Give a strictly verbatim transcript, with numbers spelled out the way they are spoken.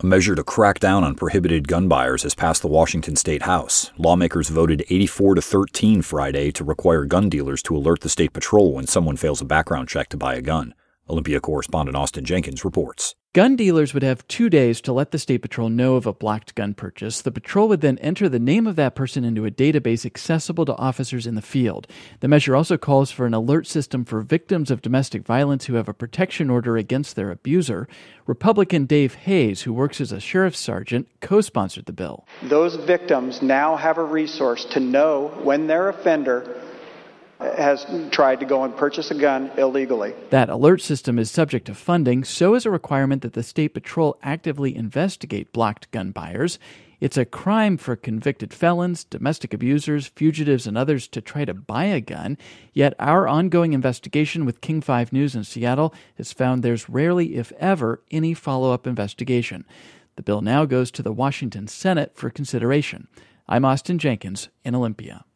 A measure to crack down on prohibited gun buyers has passed the Washington State House. Lawmakers voted eighty-four to thirteen Friday to require gun dealers to alert the state patrol when someone fails a background check to buy a gun. Olympia correspondent Austin Jenkins reports. Gun dealers would have two days to let the State Patrol know of a blocked gun purchase. The patrol would then enter the name of that person into a database accessible to officers in the field. The measure also calls for an alert system for victims of domestic violence who have a protection order against their abuser. Republican Dave Hayes, who works as a sheriff's sergeant, co-sponsored the bill. Those victims now have a resource to know when their offender has tried to go and purchase a gun illegally. That alert system is subject to funding. So is a requirement that the State Patrol actively investigate blocked gun buyers. It's a crime for convicted felons, domestic abusers, fugitives, and others to try to buy a gun. Yet our ongoing investigation with King five News in Seattle has found there's rarely, if ever, any follow-up investigation. The bill now goes to the Washington Senate for consideration. I'm Austin Jenkins in Olympia.